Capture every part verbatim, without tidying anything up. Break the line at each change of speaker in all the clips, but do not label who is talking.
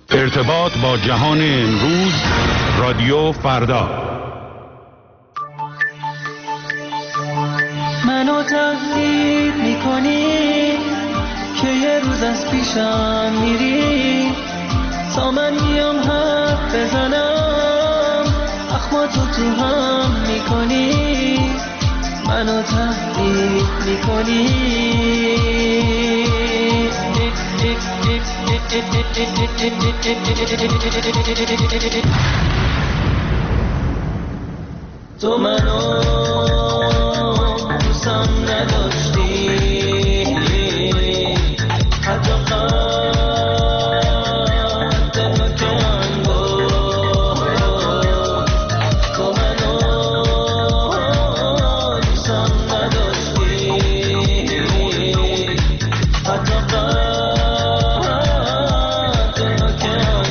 ارتباط با جهان امروز، رادیو فردا.
منو تهدید میکنی که یه روز از پیشم میری، تا من میام حرف بزنم اخماتو تو هم میکنی. منو تهدید میکنی تو منو دوستم نداشتی، حتی قد نکن بود. تو منو دوستم نداشتی، حتی قد نکن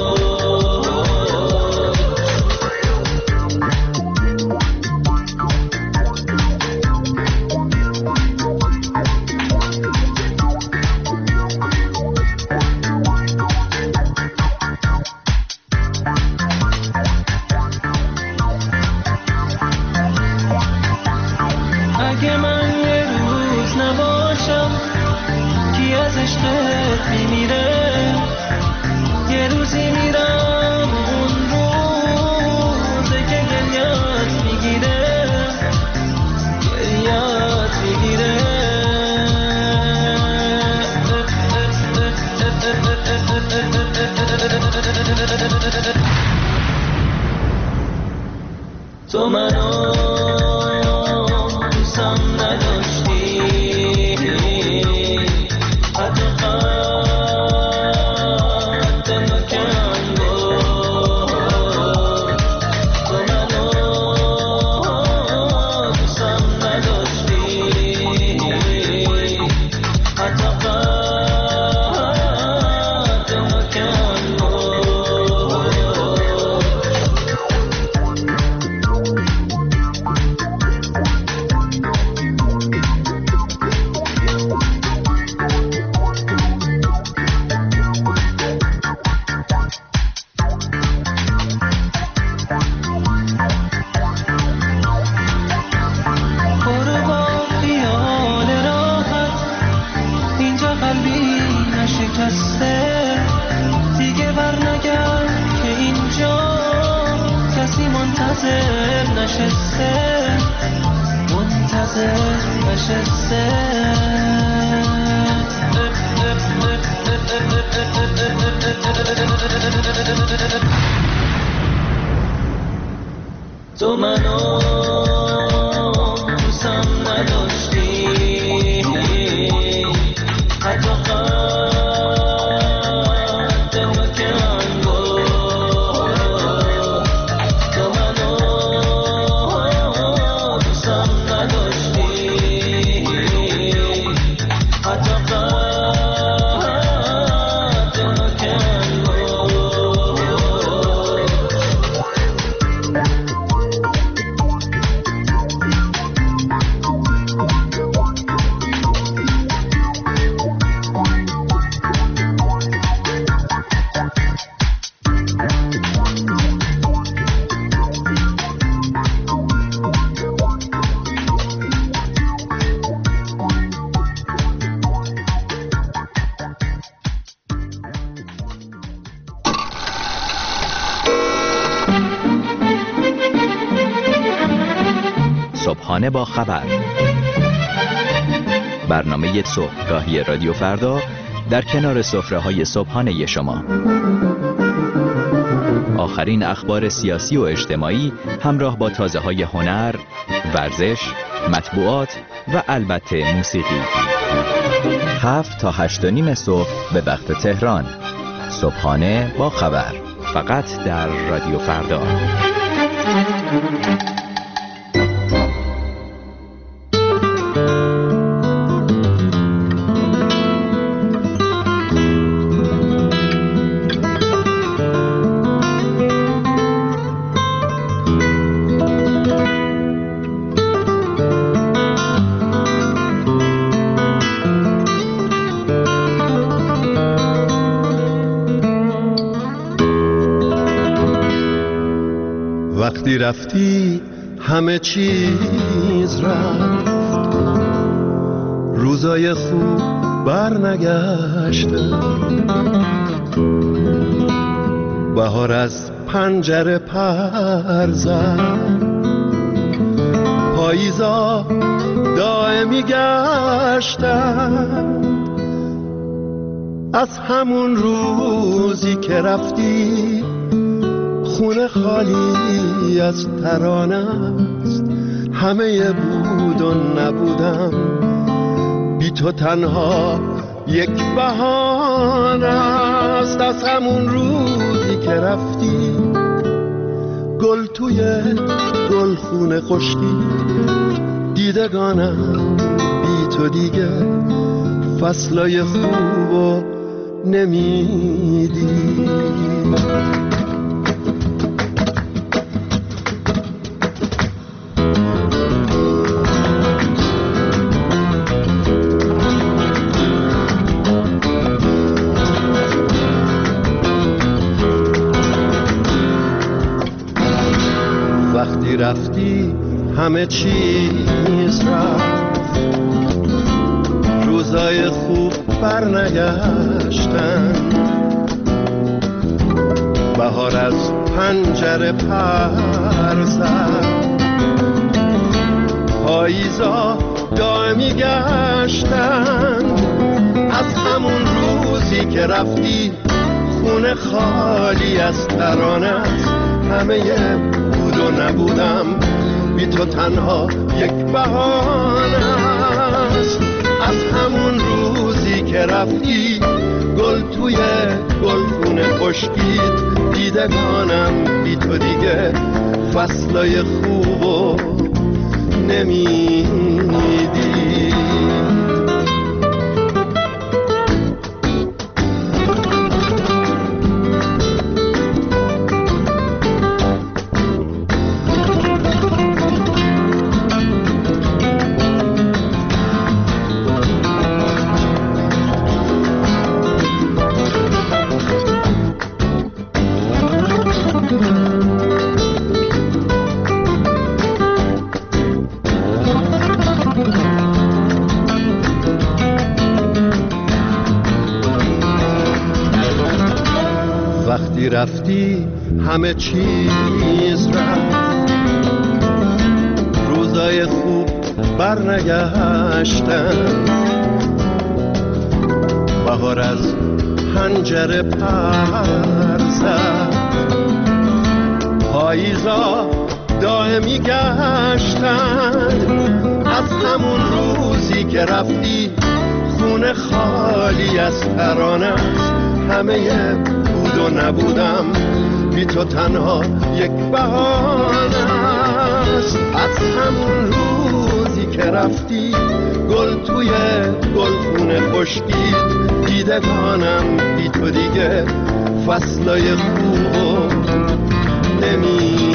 اگه من یه روز نباشم کی از عشقت میمیره، یه روزی میرم اون روزه که گریت میگیره، گریت میگیره. تو منو دوستم نداشتی، حتی قد نکن بود. تو منو دوستم نداشتی، حتی قد نکن بود. برو با خیال راحت، اینجا قلبی نشکسته، دیگه برنگرد که اینجا کسی منتظر نشسته، منتظر نشسته. تو منو دوستم نداشتی، حتی قد نکن بود. تو منو دوستم نداشتی، حتی قد نکن بود.
صبحانه با خبر، برنامه صبحگاهی رادیو فردا در کنار سفره‌های صبحانه شما. آخرین اخبار سیاسی و اجتماعی همراه با تازه‌های هنر، ورزش، مطبوعات و البته موسیقی. هفت تا هشت و نیم صبح به وقت تهران. صبحانه با خبر، فقط در رادیو فردا.
وقتی رفتی همه چیز رفت، روزای خوب بر نگشتن، بهار از پنجره پر زد، پاییزا دائمی گشتن. از همون روزی که رفتی خونه خالی از ترانه است، همه بود و نبودم، بی تو تنها یک بهانه است. از همون روزی که رفتی گل توی گل خونه خشکی، دیدگانم بی تو دیگه فصلای خوبو نمیدی. وقتی رفتی همه چیز رفت، روزای خوب بر نگشتن، بهار از پنجره پر زد، پاییزا دائمی گشتن. از همون روزی که رفتی خونه خالی از ترانه است، همه بود و نبودم، بی تو تنها یک بهانه است. از همون روزی که رفتی گل توی گلخونه خشکید، دیدگانم بی تو دیگه فصلای خوبو نمیدی. وقتی رفتی همه چیز رفت، روزای خوب بر نگشتن، بهار از پنجره پر زد، پاییزا دائمی گشتن. از همون روزی که رفتی خونه خالی از ترانه است، همه بود و نبودم، بی تو تنها یک بهانه است. از همون روزی که رفتی گل توی گلخونه خشکید، دیدگانم بی تو دیگه فصلای خوبو نمیدی.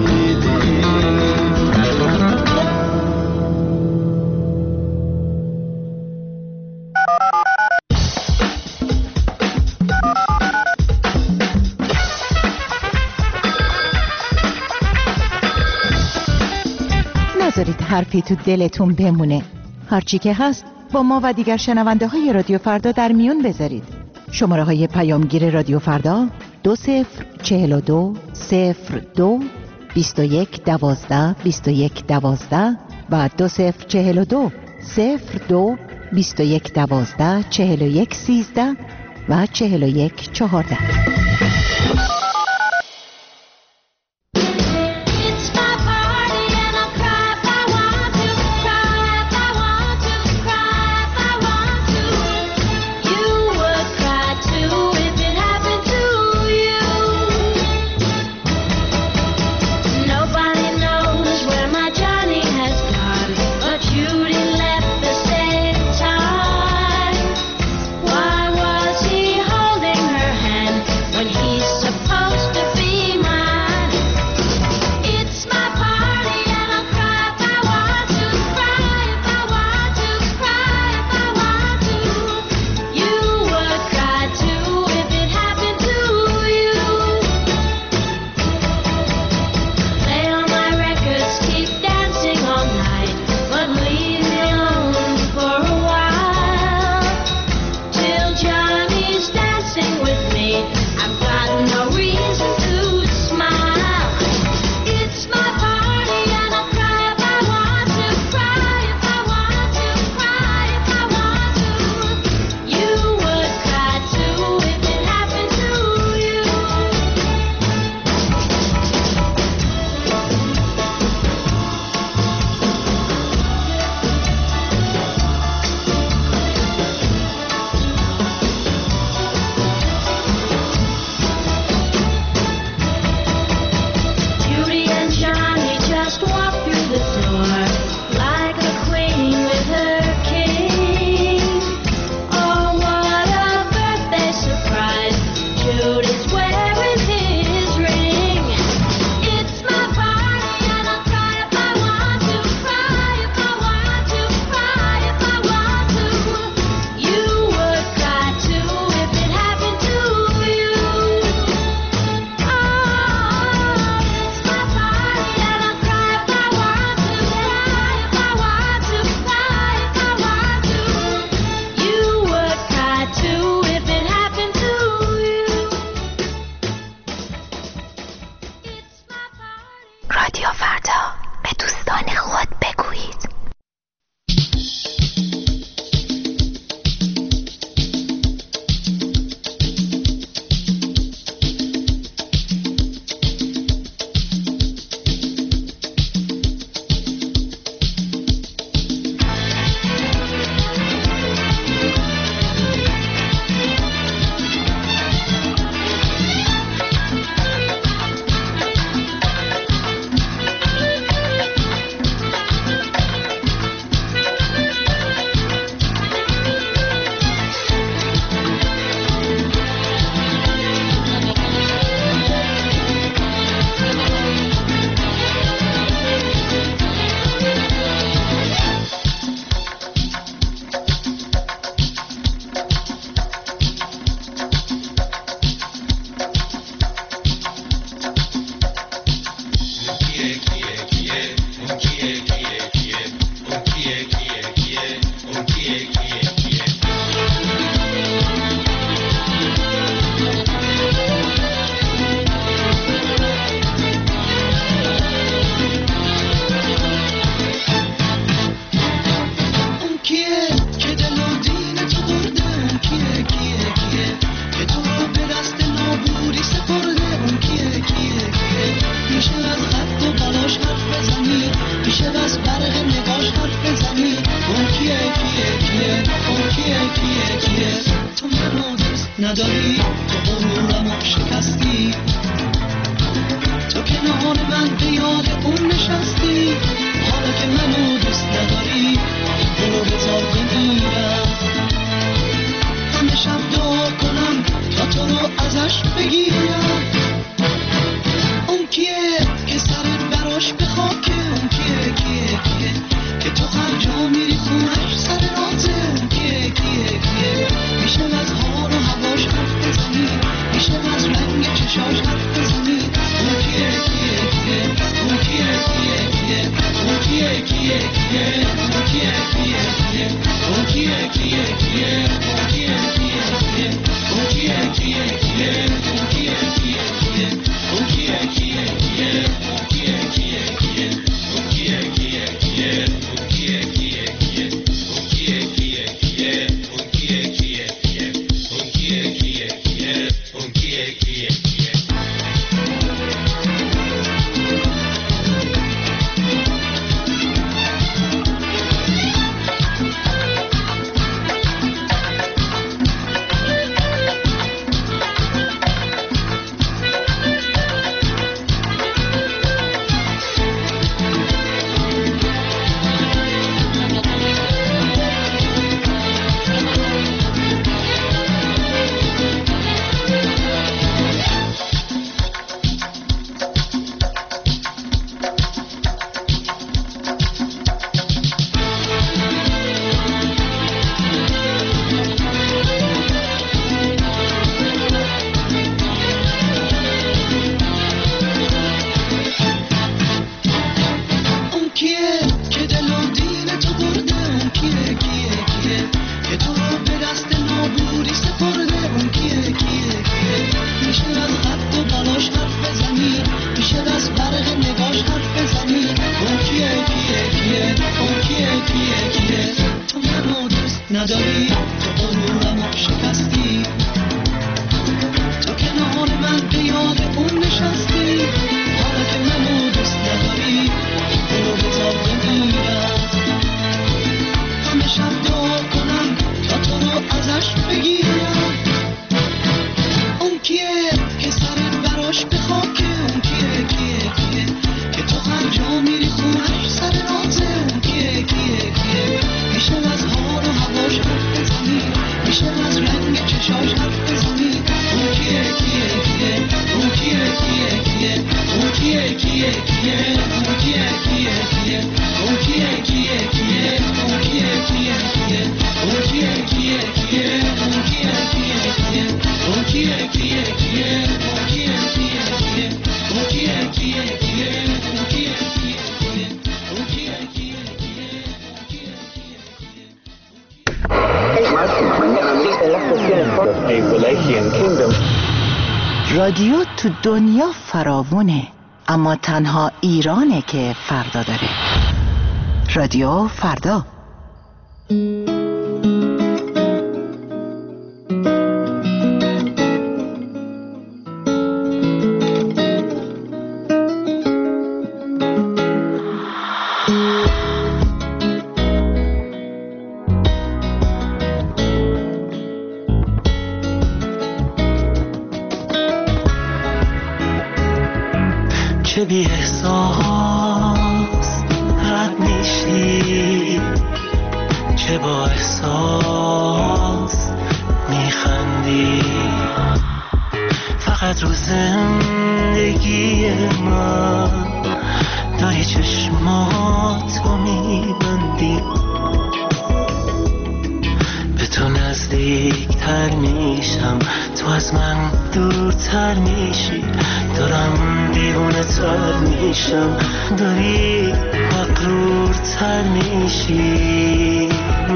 نذارید حرفی تو دلتون بمونه. هرچی که هست با ما و دیگر شنونده های رادیو فردا در میون بذارید. شماره های پیامگیر رادیو فردا دو صفر چهل و دو صفر دو بیست و یک دوازده بیست و یک دوازده و دو صفر چهل و دو صفر دو بیست و یک دوازده چهل و یک سیزده و چهل و یک چهارده.
When نداری، تو غرورمو شکستی، تو کنار من به یاد اون نشستی. حالا که منو دوست نداری برو بذار بمیرم. همه شب دعا کنم تا تو رو ازش بگیرم. اون کیه که سرت براش به خاکه؟ اون کیه کیه کیه که تو هر جا میری خونش سر رازه؟ اون کیه کیه کیه میشه از حال و هواش حرف بزنی، میشه از رنگ چشاش حرف بزنی. اون کیه کیه کیه اون کیه کیه کیه اون کیه کیه کیه اون کیه کیه کیه اون کیه کیه کیه اون کیه کیه کیه اون کیه کیه کیه اون کیه کیه کیه اون کیه کیه کیه اون کیه کیه کیه اون کیه کیه کیه اون کیه کیه کیه اون کیه کیه کیه اون کیه کیه کیه اون کیه کیه کیه اون کیه کیه کیه.
رادیو تو دنیا فراوونه، اما تنها ایرانه که فردا داره. رادیو فردا.
چه بی احساس رد میشی، چه با احساس میخندی، فقط رو زندگی من داری چشماتو میبندی. به تو نزدیکتر میشم، تو از من دورتر میشی، دارم دیوونه تر میشم، داری مغرورتر میشی.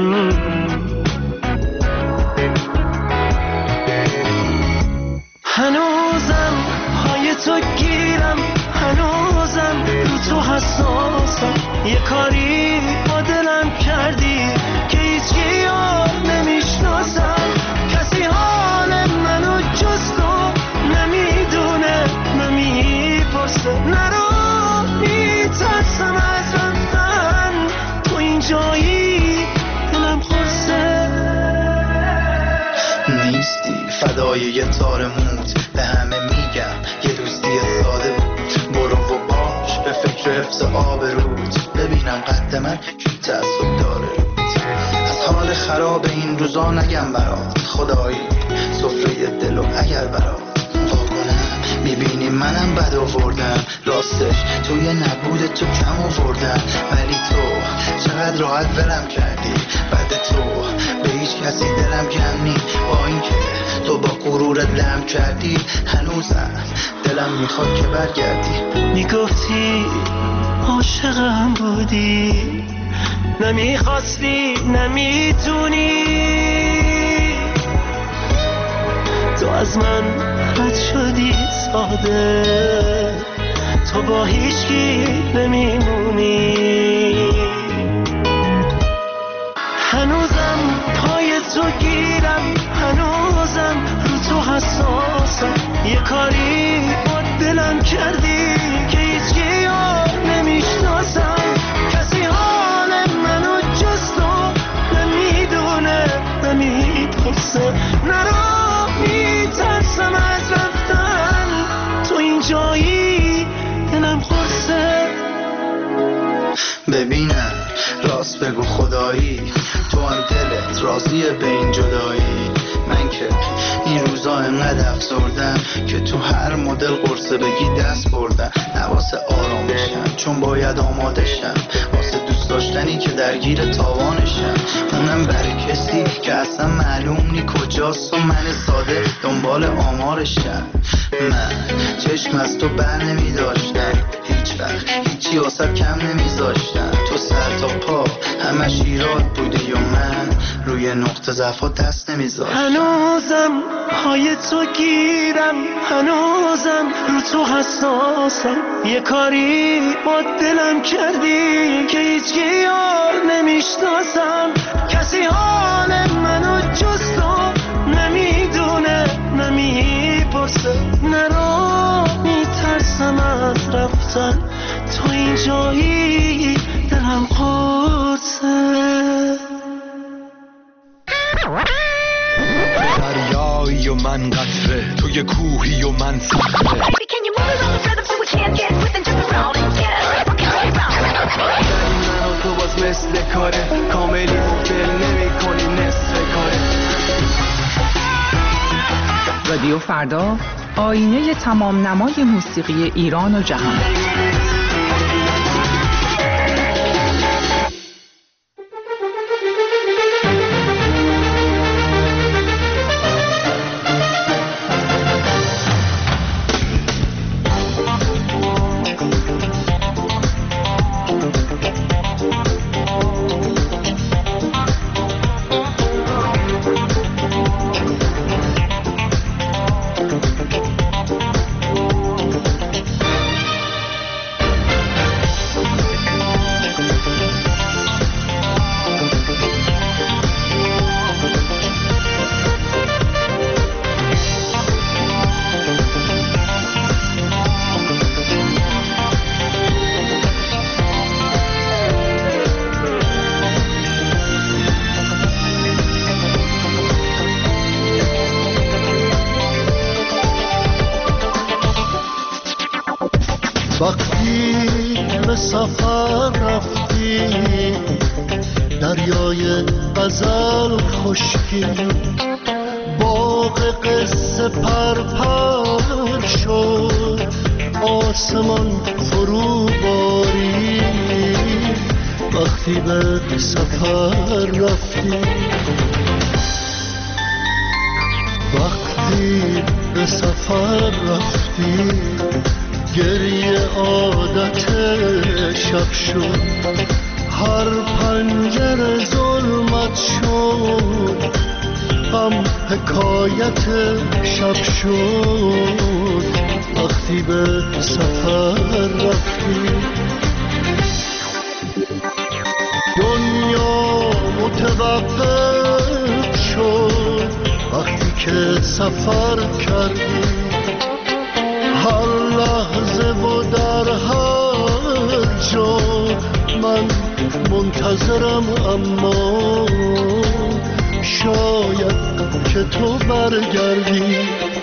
هنوزم پای تو گیرم، هنوزم رو تو حساسم، یه کاری با دلم کردی که هیچ یار نمیشناسم، کسی حال منو جز تو نمیدونه نمیپرسه، نرو میترسم از رفتن، تو اینجایی دلم خورسه. نیستی
فدای یه تار موت به همه میگم یه دوستی ساده بود. برو و باش به فکر حفظ آب رود، ببینم قد من کی تعصب داره رود. از حال خراب این روزا نگم برات خدایی سفره دلو اگر برات واکنم. میبینی منم بد آوردم راستش توی نبود تو کم آوردم، ولی تو چقدر راحت ولم کردی. بعد تو به هیچ کسی دلم کم نی، با اینکه تو با غرورت لم کردی هنوزم دلم میخواد که برگردی.
میگفتی عاشقم بودی، نمیخواستی نمیتونی، تو از من رد شدی ساده، تو با هیچکی نمیمونی. هنوزم پای تو گیرم، هنوزم رو تو حساسم. یه کاری با دلم کردی که هیچکی یار نمیشناسم. کسی حال منو جز تو نمیدونه نمیپرسه. نرو میترسم از رفتن، تو این جایی دلم خورسه.
ببینم راست بگو خدایی تو هم دلت راضیه به این جدایی. من که این روزا انقدر افسردم که تو هر مدل قرصه بگی دست بردم. نواسه آرام بشم چون باید آماده شم واسه دوست داشتنی که درگیر تاوانشم. اونم برای کسی که اصلا معلوم نی کجاست و من ساده دنبال آمارشم. من چشم از تو بر نمی داشتم، هیچ وقت هیچی واسه کم نمیذاشتم. تو سر تا پا همش ایراد بودی و من روی نقطه ضعف دست نمیذاشتم.
هنوزم پای تو گیرم، هنوزم رو تو حساسم. یه کاری با دلم کردی که هیچکی یار نمیشناسم. کسی حال منو جز تو نمیدونه نمیپرسه. نرو میترسم از رفتن، تو این جایی دلم قرصه.
دریایی و من قطره، توی کوهی و من صخره.
من و تو باز مثل کاره، کاملی مبدل نمی کنی نصف کاره.
رادیو فردا، آینه تمام نمای موسیقی ایران و جهان.
وقتی به سفر رفتی دریای غزل خشکی، باغ قصه پرپر شد آسمان فرو باری. وقتی به سفر رفتی، وقتی به سفر رفتی، گریه عادت شب شد، هر پنجره ظلمت شد، غم حکایت شب شد. وقتی به سفر رفتی، دنیا متوقف شد. وقتی که سفر کردی، هر لحظه و در هر جا من منتظرم، اما شاید که تو برگردی.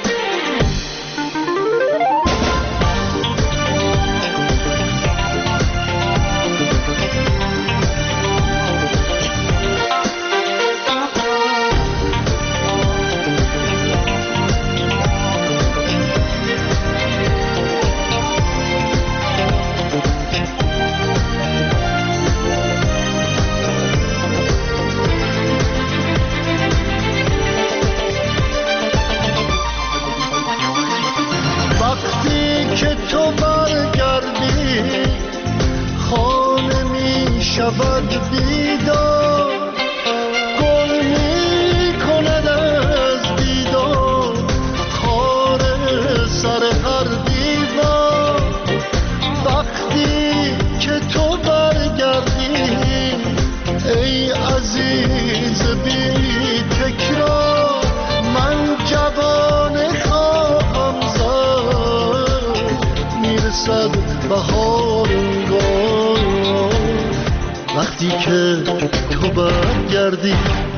وقتی که تو برگردی،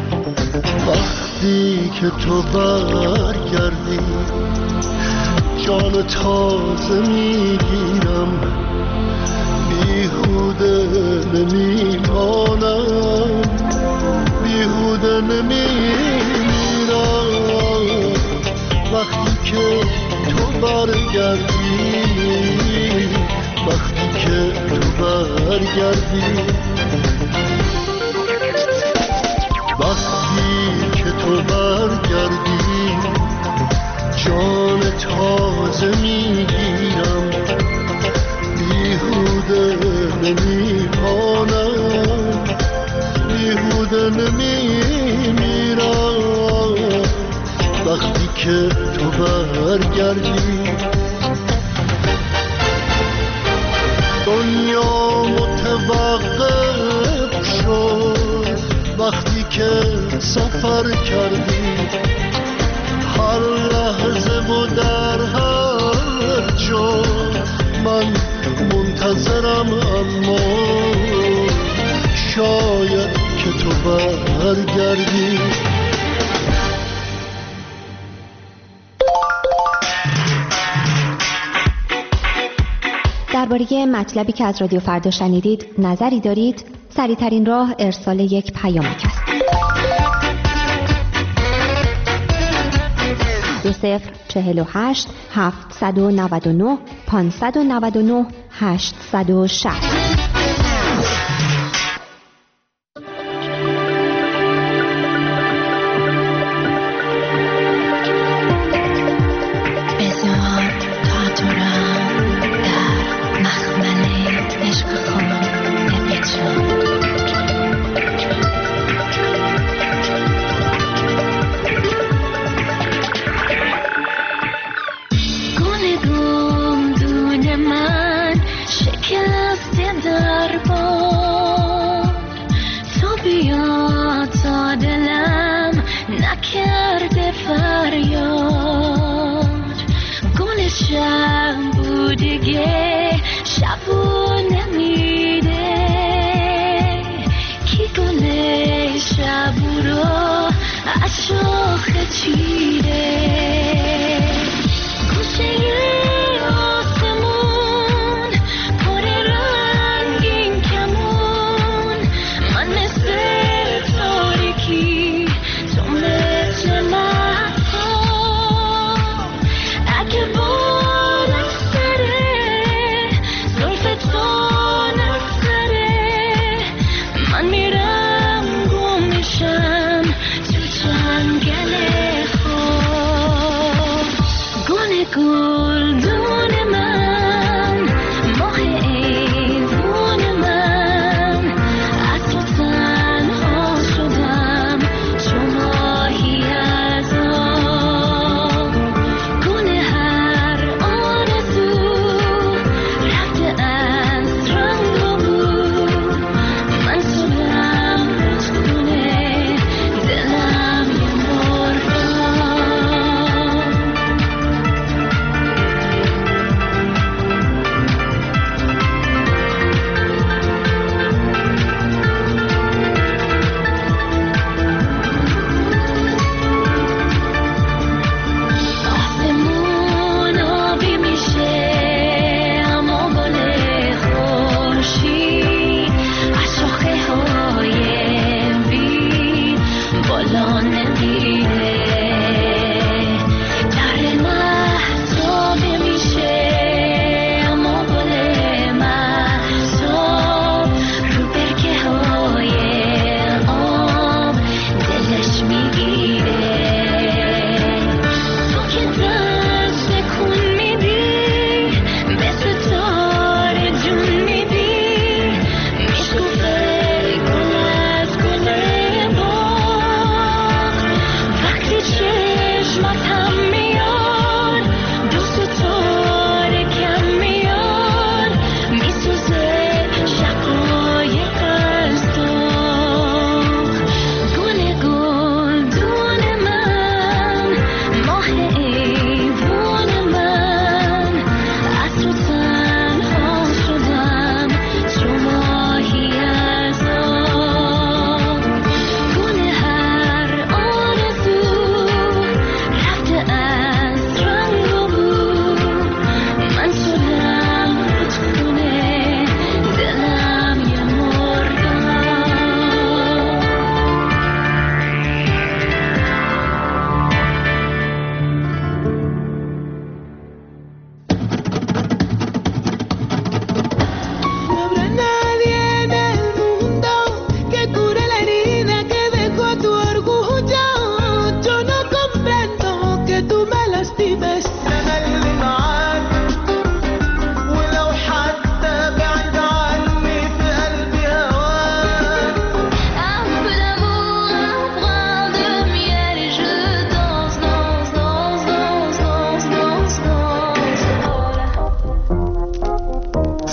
وقتی که تو برگردی، جان تازه میگیرم، بیهوده نمیمانم، بیهوده نمیمیرم. وقتی که تو برگردی، وقتی که تو برگردی، وقتی که تو برگردی، جان تازه میگیرم، بیهوده نمیمانم، بیهوده نمیمیرم. وقتی که تو برگردی، دنیا متوقف شد وقتی که سفر کردی. هر لحظه و در هر جا من منتظرم، اما شاید که تو برگردی.
درباره مطلبی که از رادیو فردا شنیدید نظری دارید؟ سریع‌ترین راه ارسال یک پیامک است. دو صفر چهل و هشت هفتصد و نود و نه پانصد و نود و نه هشتصد و شصت.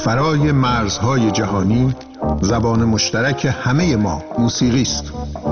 فرای مرزهای جهانی زبان مشترک همه ما موسیقی است.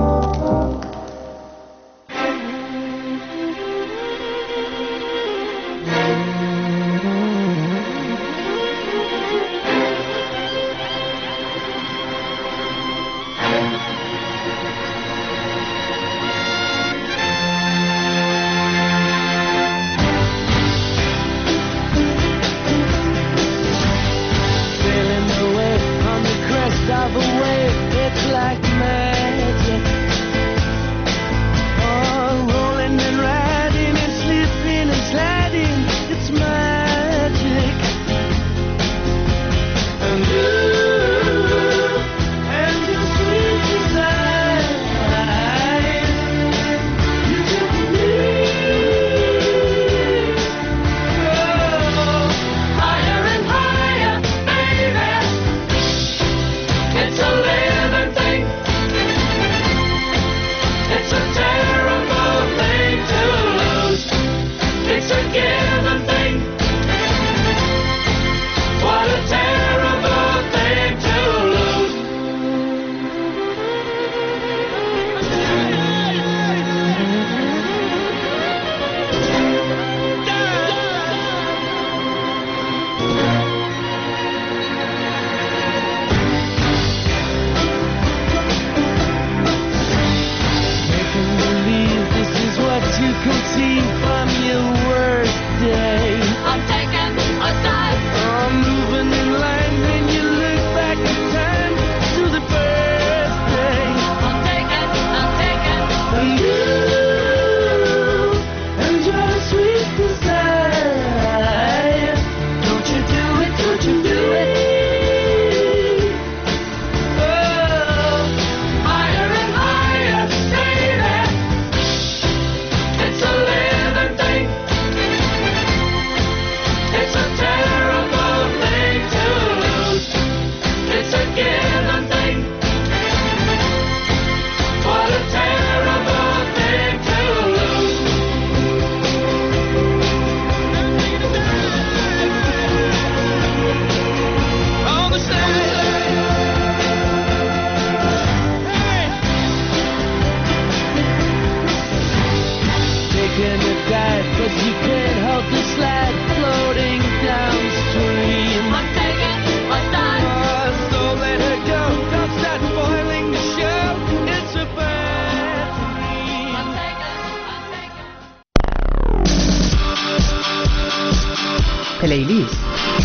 پلیلیست.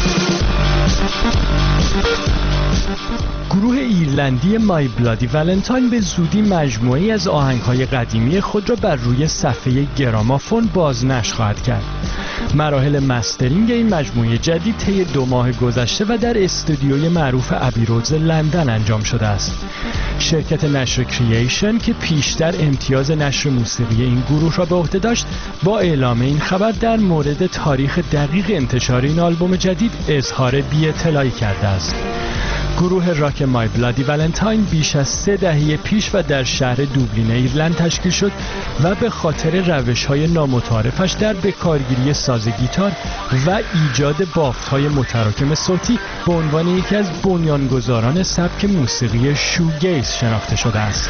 گروه ایرلندی مای بلادی ولنتاین به زودی مجموعه‌ای از آهنگ‌های قدیمی خود را بر روی صفحه گرامافون بازنشر خواهد کرد. مراحل مسترینگ این مجموعه جدید طی دو ماه گذشته و در استودیوی معروف ابی رودز لندن انجام شده است. شرکت نشر کرییشن که پیشتر امتیاز نشر موسیقی این گروه را به عهده داشت، با اعلام این خبر در مورد تاریخ دقیق انتشار این آلبوم جدید اظهار بی‌اطلاعی کرده است. گروه راک مای بلادی ولنتاین بیش از سه دهه پیش و در شهر دوبلین ایرلند تشکیل شد و به خاطر روش‌های نامتعارفش در بکارگیری ساز گیتار و ایجاد بافت‌های متراکم صوتی به عنوان یکی از بنیانگذاران سبک موسیقی شوگیز شناخته شده است.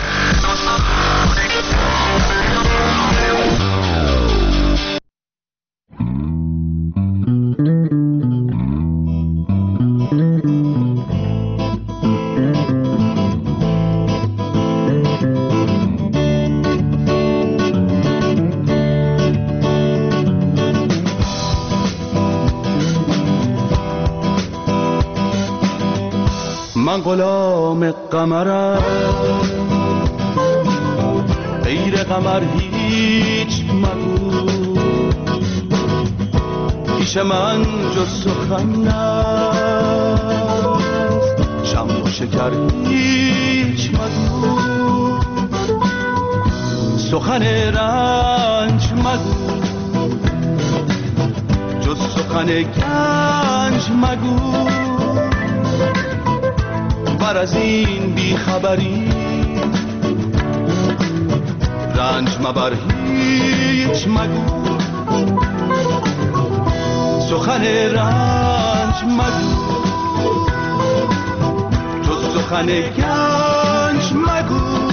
من غلام قمرم، غیر قمر هیچ مگو، پیش من جز سخن نیست، شم و شکر هیچ مگو، سخن رنج مگو، جز سخن گنج مگو، بر از این بیخبری رنج مبر هیچ مگو، سخن رنج مگو. سخن گنج مگو،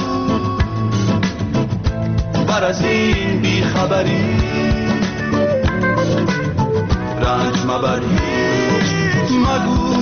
بر از این بیخبری رنج مبر هیچ مگو.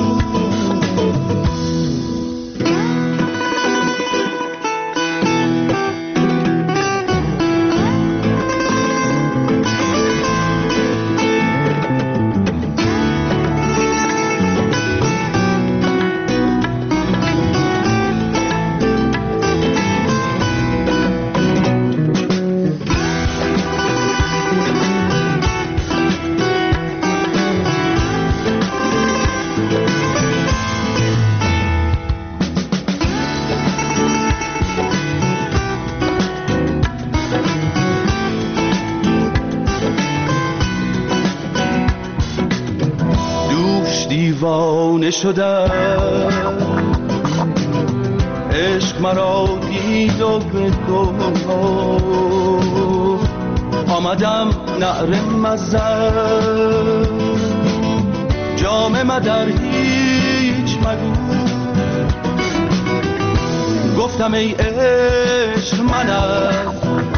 دیوانه شدم، عشق مرا دید و به گفت، آمدم نعره مزن، جام مدر هیچ مگو. گفتم ای عشق منم،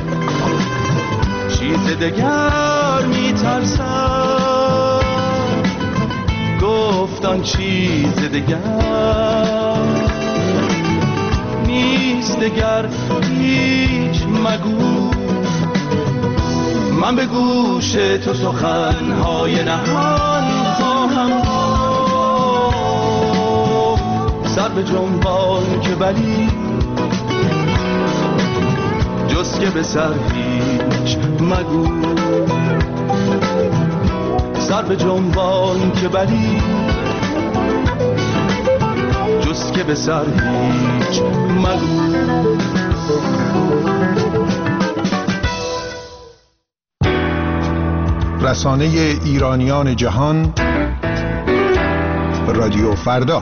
چیز دگر میترسم، گفتن چیز دگر نیست، دگر هیچ مگو. من به گوش تو سخنهای نهان خواهم گفت، سر به جنبان که بلی جز که به سر هیچ مگو. سر به جنبان که بلی جز که به سر هیچ مگو.
رسانه ایرانیان جهان، رادیو فردا.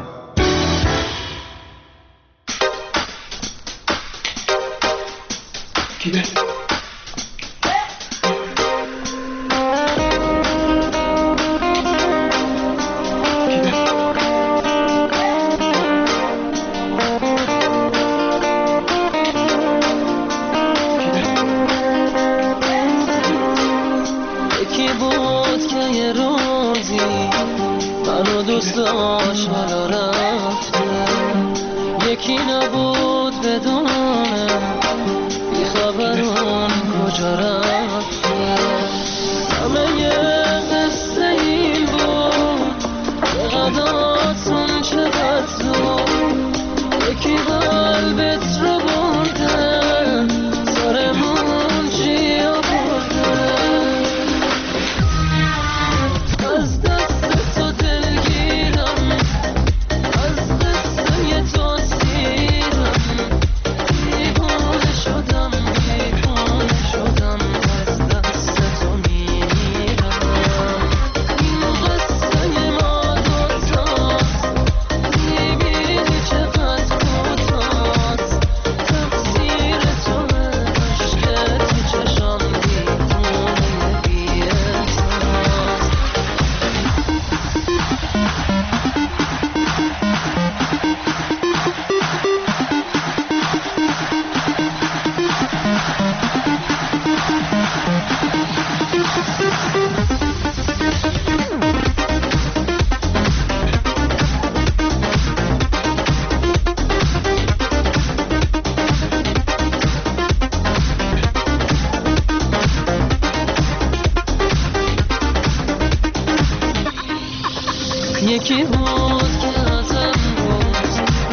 یکی بود که ازم بود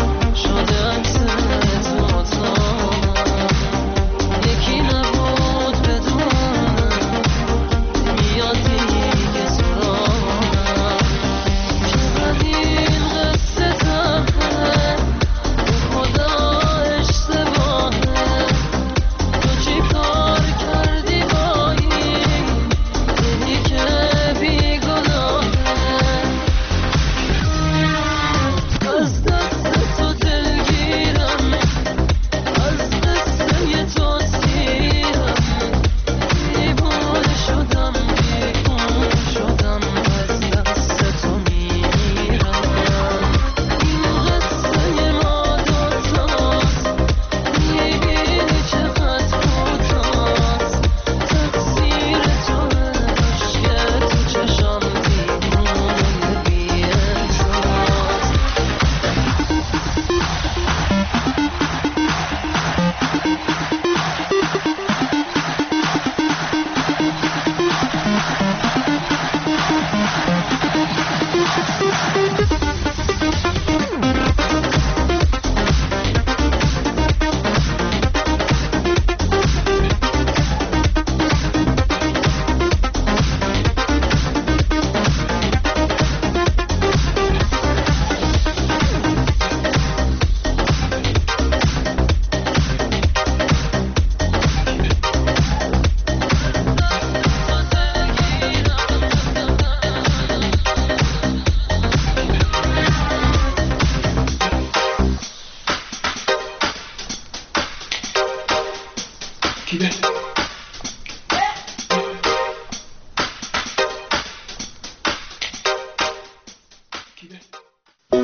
شده عکس تو تا، یکی نبود بدونم میاد دیگه سرانم، چقدر این قصه تمه خدا اشتباهه، تو چی کار کردی با این دلی که بیگناهه.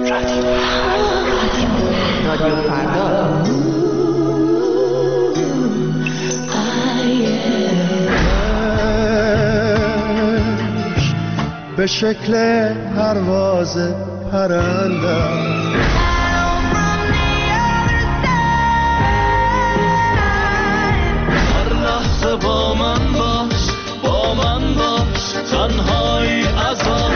رادیو فردا.
به شکل پرواز پرندم
هر لحظه با من باش، با من باش، تنهایی عذاب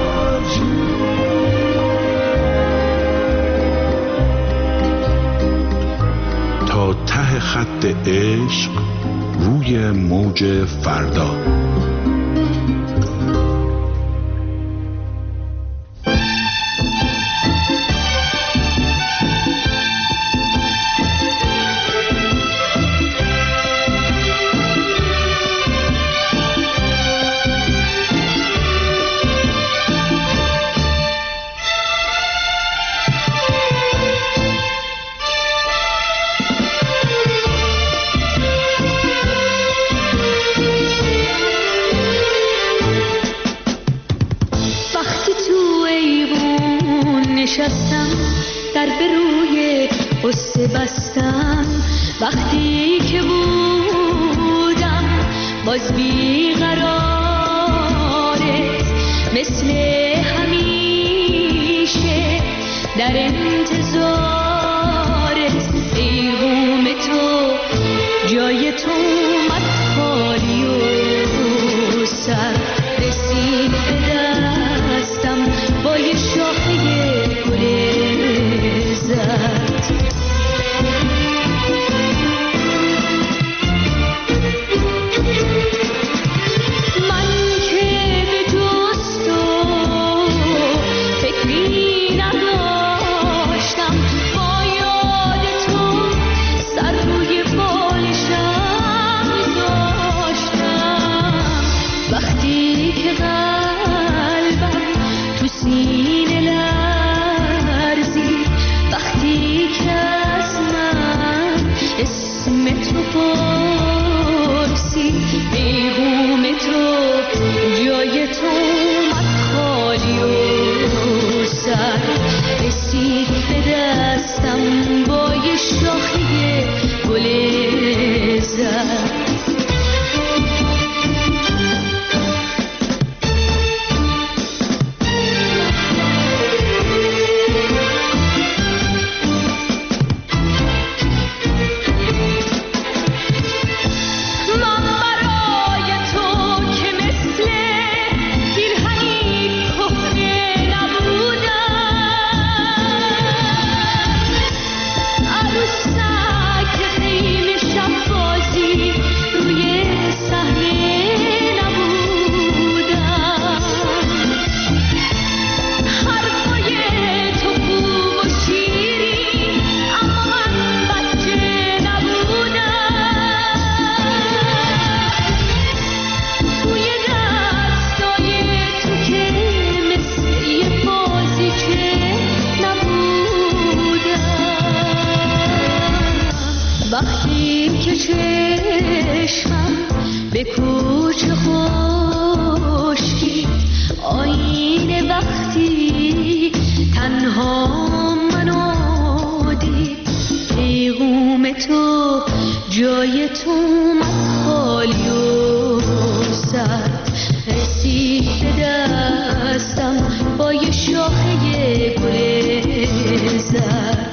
تا ته خط عشق روی موج فردا.
نشستم در به روی قصه بستم، وقتی که بودم باز بیقرارت، مثل همیشه در انتظارت، ایوم تو جای تو اومد خالی و سر رسید به دستم با یه شاخه گل زرد. من که به جز تو فکری نداشتم، با یاد تو سر روی بالشم میذاشتم، وقتی که قلبم تو سینه لرزید، وقتی که از من اسم تو پرسید، بیغوم تو جای تو اومد خالی و سر رسید به دستم با یه شاخه گل زرد. وقتی که چشمم به کوچه خشکی آینه، وقتی تنها منو دید، پیغوم تو جای تو اومد خالی و سرد رسید به دستم با یه شاخه گل زرد.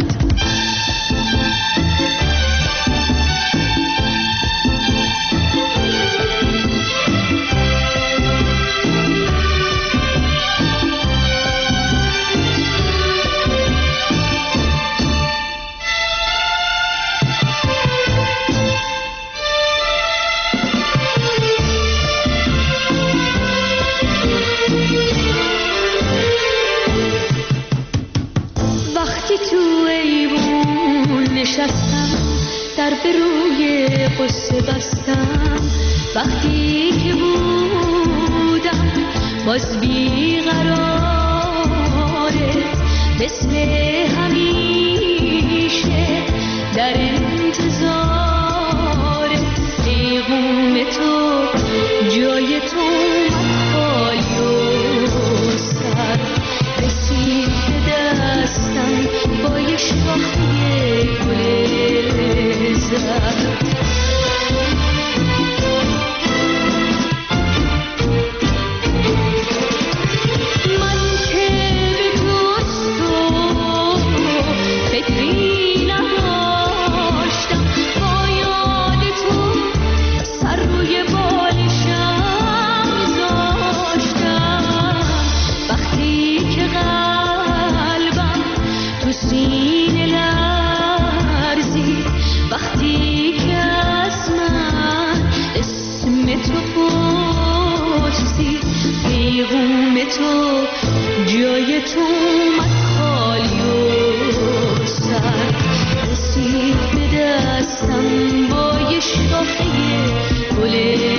نشستم در به روی قصه بستم، وقتی که بودم باز بیقرارت، مثل همیشه در انتظارت، پیغوم تو جای تو اومد خالی و سر رسید به پیغوم تو جای تو اومد خالی و سر رسید به دستم با یه شاخه گل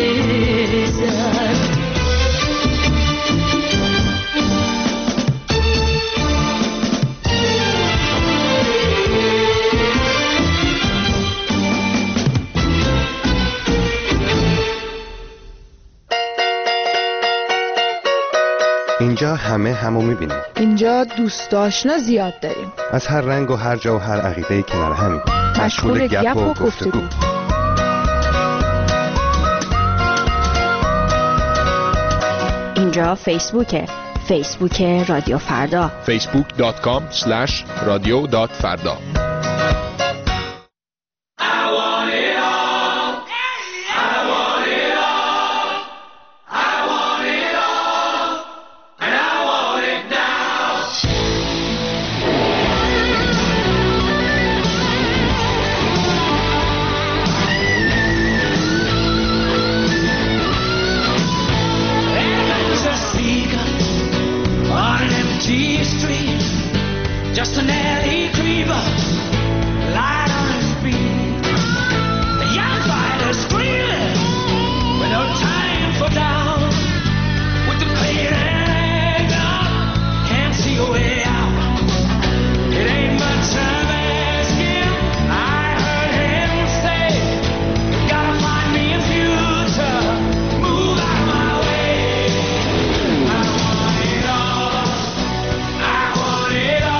زرد.
اینجا همه همو میبینیم.
اینجا دوست آشنا زیاد داریم.
از هر رنگ و هر جا و هر عقیده‌ای کنار همیم.
مشغول گپ و گفتگو.
اینجا فیسبوکه. فیسبوک رادیو فردا.
فیسبوک دات کام اسلش رادیو دات فردا.
Just an alley creeper, light on his feet. The young fighter screaming with no time for down. With the blade hanging up, can't see a way out. It ain't much of asking. I heard him say, gotta find me a future, move out of my way. I want it all, I want it all.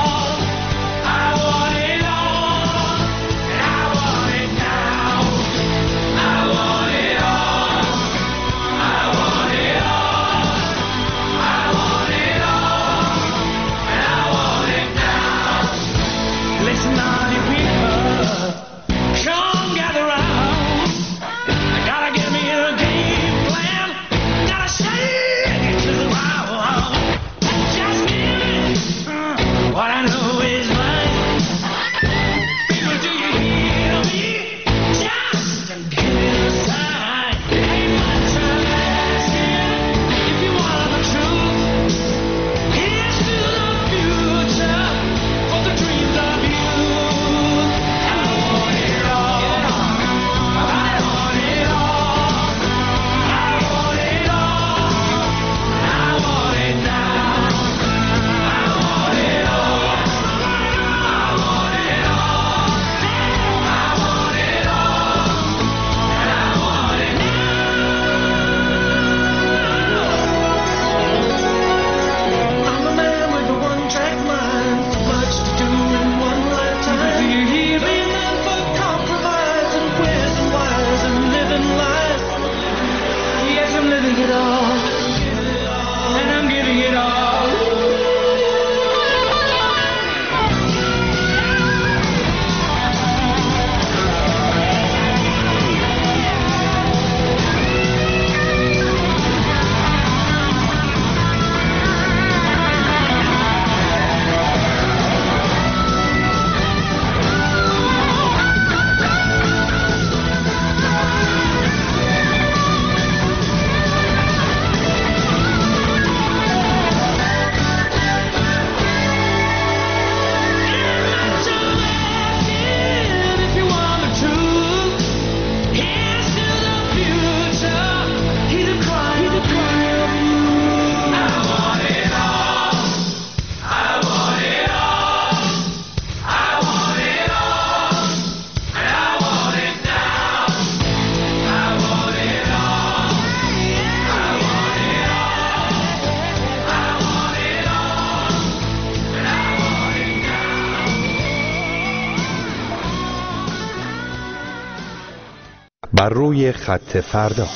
بر روی خط فردا.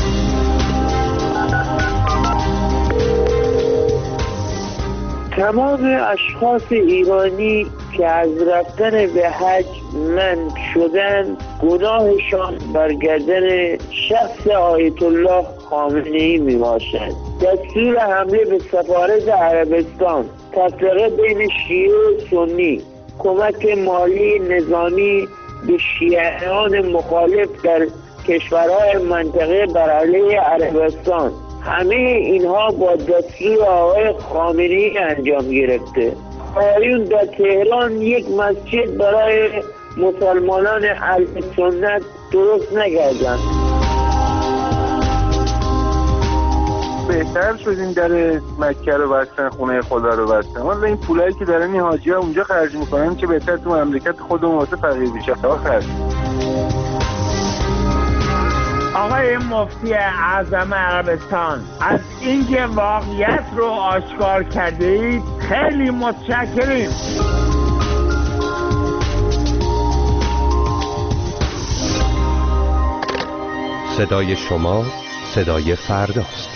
تمام اشخاص ایرانی که از رفتن به حج منع شدن گناهشان بر گردن شخص آیت الله خامنه‌ای می باشد. دستور حمله به سفارت عربستان، تفرقه بین شیعه و سنی، کمک مالی نظامی به شیعیان مخالف در کشورهای منطقه بر علیه عربستان، همه اینها با دستور آقای خامنه‌ای انجام گرفته. آقایون در تهران یک مسجد برای مسلمانان اهل سنت درست نکردند.
بهتر شد این در مکه رو بستن، خونه خدا رو بستن. والا این پولایی که دارن این حاجی‌ها اونجا خرج میکنن چه بهتر تو مملکت خودمون واسه فقیر بیشه تا خرج.
آقای مفتی اعظم عربستان، از اینکه واقعیت رو آشکار کردید خیلی متشکریم.
صدای شما صدای فرداست.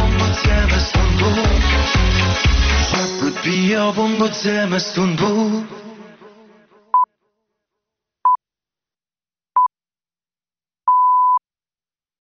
زمستون بود